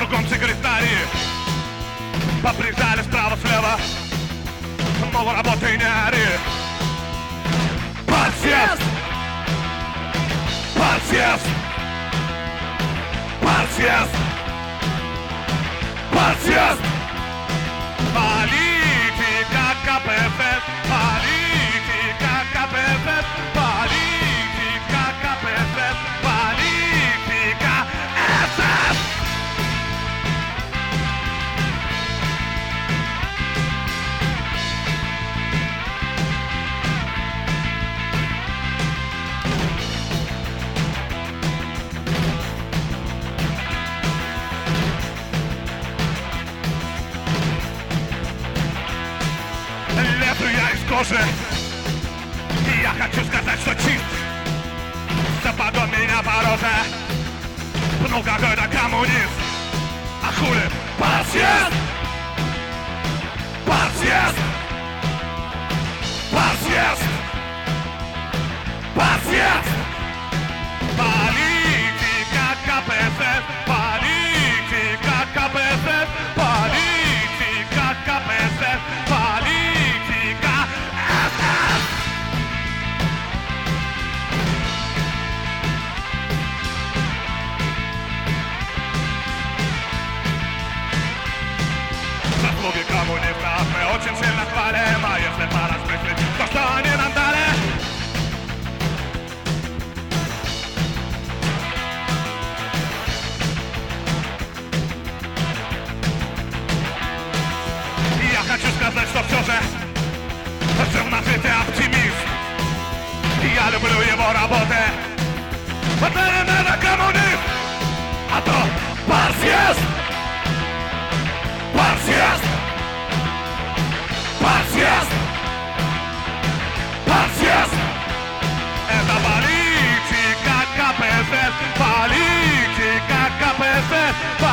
кругом секретари поприжали справа-слева, мол, работай, не ори. Подсъезд! Подсъезд! Подсъезд! Подсъезд! Политика КПСС! Политика КПСС! Политика КПСС! Политика СС! Лезу я из кожи, и я хочу сказать, что чист. Сапогом меня по роже пнул какой-то коммунист. А хули? Подсъезд! Подсъезд! Подсъезд! Подсъезд! Политика КПСС! Политика КПСС! Политика КПСС! Политика СС! Заслуги коммунистов мы очень сильно хвалим, а если поразмыслить, то что они нам дали? Я хочу сказать, что все же жив на свете оптимист. Я люблю его работы. Вот это коммунист! А то подсъезд! Подсъезд! Подсъезд! Подсъезд! Это политика КПСС! Политика КПСС!